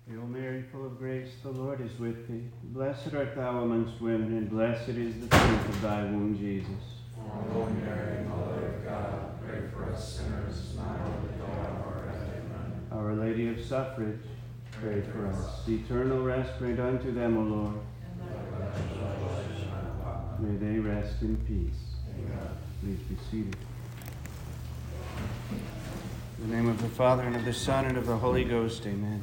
Hail Mary, full of grace, the Lord is with thee. Blessed art thou amongst women, and blessed is the fruit of thy womb, Jesus. Holy Mary, Mother of God, pray for us sinners, now and at the hour of our death. Amen. Our Lady of Suffrage, pray for us. Eternal rest grant unto them, O Lord. May they rest in peace. Amen. Please be seated. In the name of the Father, and of the Son, and of the Holy Ghost, amen.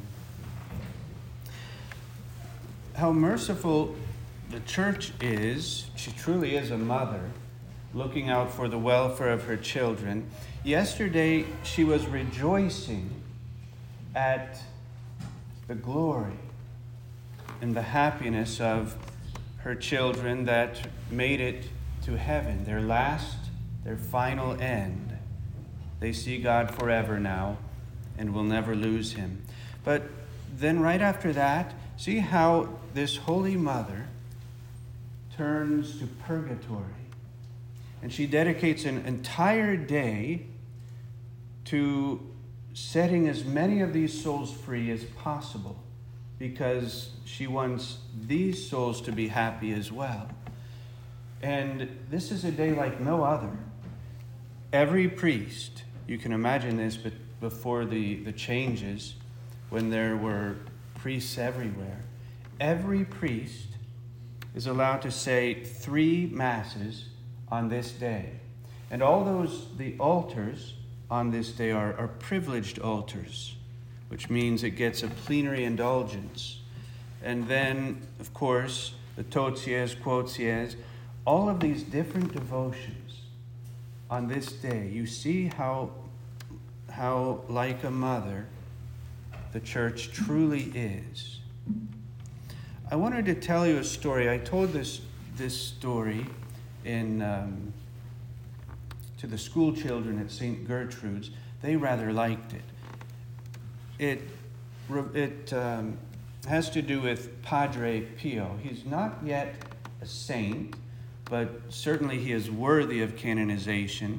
How merciful the Church is. She truly is a mother, looking out for the welfare of her children. Yesterday, she was rejoicing at the glory and the happiness of her children that made it to heaven, their final end. They see God forever now and will never lose him. But then right after that, see how this Holy Mother turns to purgatory. And she dedicates an entire day to setting as many of these souls free as possible, because she wants these souls to be happy as well. And this is a day like no other. Every priest, you can imagine this, but before the changes, when there were priests everywhere, every priest is allowed to say 3 masses on this day. And the altars on this day are privileged altars, which means it gets a plenary indulgence. And then, of course, the toties, quoties, all of these different devotions on this day. You see how like a mother the Church truly is. I wanted to tell you a story. I told this story to the school children at St. Gertrude's. They rather liked it. It has to do with Padre Pio. He's not yet a saint, but certainly he is worthy of canonization.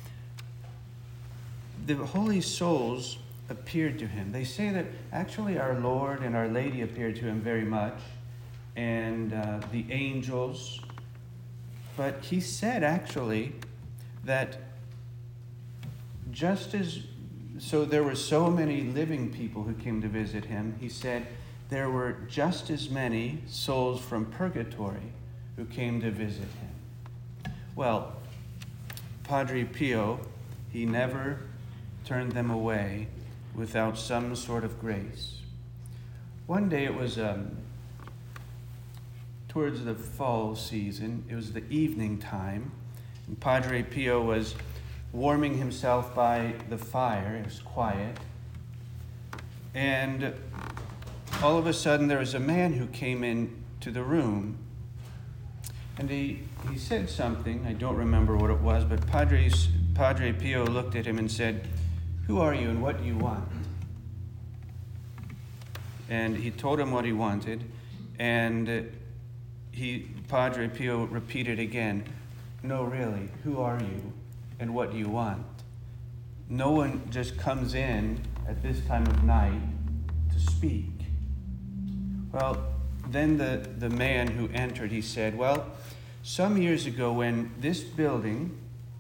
The holy souls appeared to him. They say that actually our Lord and Our Lady appeared to him very much, and the angels. But he said actually that there were so many living people who came to visit him, he said there were just as many souls from purgatory who came to visit him. Well, Padre Pio, he never turned them away without some sort of grace. One day it was towards the fall season. It was the evening time, and Padre Pio was warming himself by the fire. It was quiet. And all of a sudden there was a man who came into the room, and he said something. I don't remember what it was, but Padre Pio looked at him and said, "Who are you and what do you want?" And he told him what he wanted, and Padre Pio repeated again, "No, really, who are you and what do you want?" No one just comes in at this time of night to speak. Well, then the man who entered, he said, "Well, some years ago when this building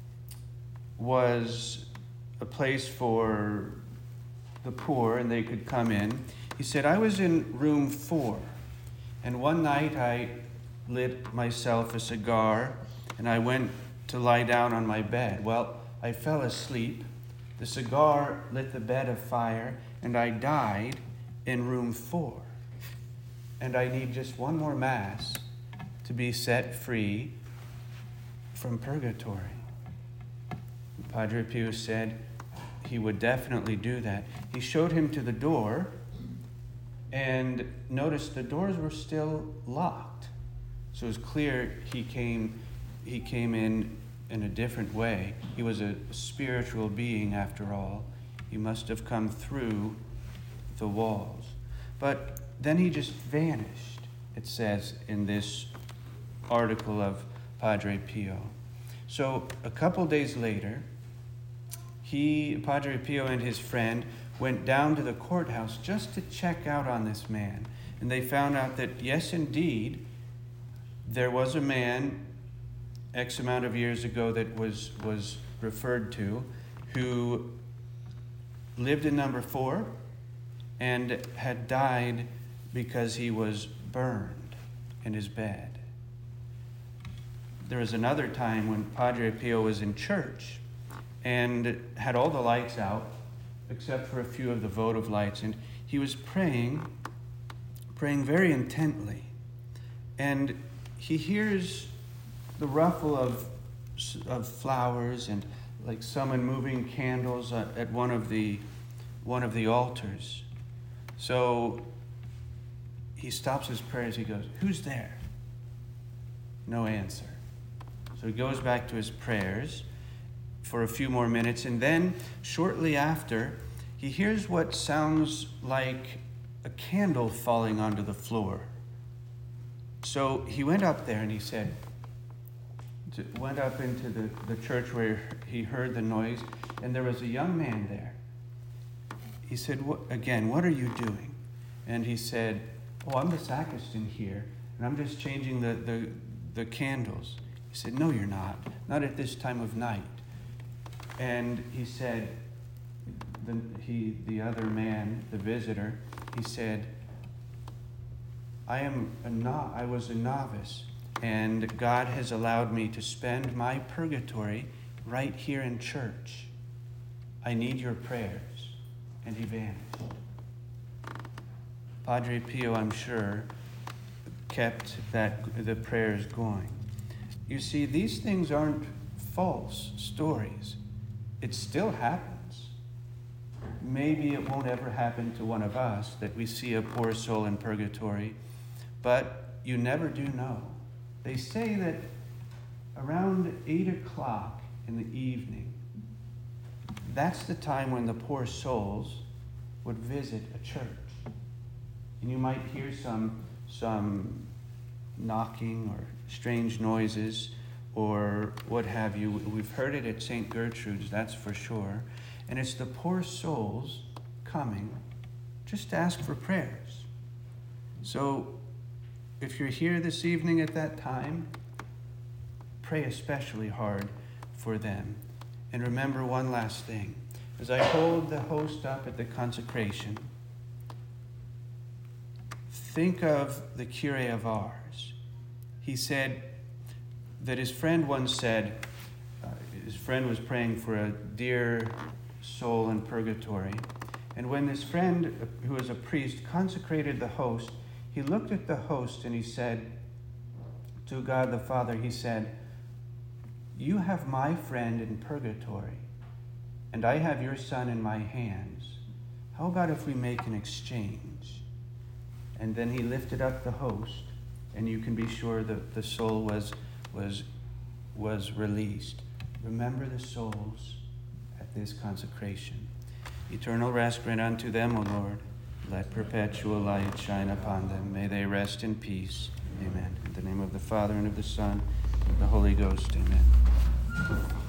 was a place for the poor and they could come in," he said, "I was in room 4, and one night I lit myself a cigar and I went to lie down on my bed. Well, I fell asleep. The cigar lit the bed afire, and I died in room 4. And I need just one more mass to be set free from purgatory." Padre Pio said he would definitely do that. He showed him to the door, and noticed the doors were still locked. So it was clear he came in a different way. He was a spiritual being after all. He must have come through the walls. But then he just vanished, it says in this article of Padre Pio. So a couple days later, Padre Pio and his friend went down to the courthouse just to check out on this man. And they found out that, yes, indeed, there was a man X amount of years ago that was referred to who lived in number 4 and had died because he was burned in his bed. There was another time when Padre Pio was in church and had all the lights out except for a few of the votive lights, and he was praying very intently, and he hears the ruffle of flowers and like someone moving candles at one of the altars. So he stops his prayers. He goes, "Who's there?" No answer. So he goes back to his prayers for a few more minutes, and then shortly after, he hears what sounds like a candle falling onto the floor. So he went up there and he said, went up into the church where he heard the noise, and there was a young man there. He said, what are you doing? And he said, "Oh, I'm the sacristan here, and I'm just changing the candles." He said, "No, you're not at this time of night." And he said, the other man, the visitor, he said, I was a novice, and God has allowed me to spend my purgatory right here in church. I need your prayers." And he vanished. Padre Pio, I'm sure, kept the prayers going. You see, these things aren't false stories. It still happens. Maybe it won't ever happen to one of us that we see a poor soul in purgatory, but you never do know. They say that around 8 o'clock in the evening, that's the time when the poor souls would visit a church. And you might hear some knocking or strange noises or what have you. We've heard it at St. Gertrude's, that's for sure. And it's the poor souls coming just to ask for prayers. So if you're here this evening at that time, pray especially hard for them. And remember one last thing. As I hold the host up at the consecration, think of the Curé of Ars. He said that his friend once said, his friend was praying for a dear soul in purgatory. And when this friend, who was a priest, consecrated the host, he looked at the host and he said to God the Father, he said, "You have my friend in purgatory, and I have your son in my hands. How about if we make an exchange?" And then he lifted up the host, and you can be sure that the soul was released. Remember the souls at this consecration. Eternal rest grant unto them, O Lord. Let perpetual light shine upon them. May they rest in peace. Amen. In the name of the Father, and of the Son, and of the Holy Ghost. Amen.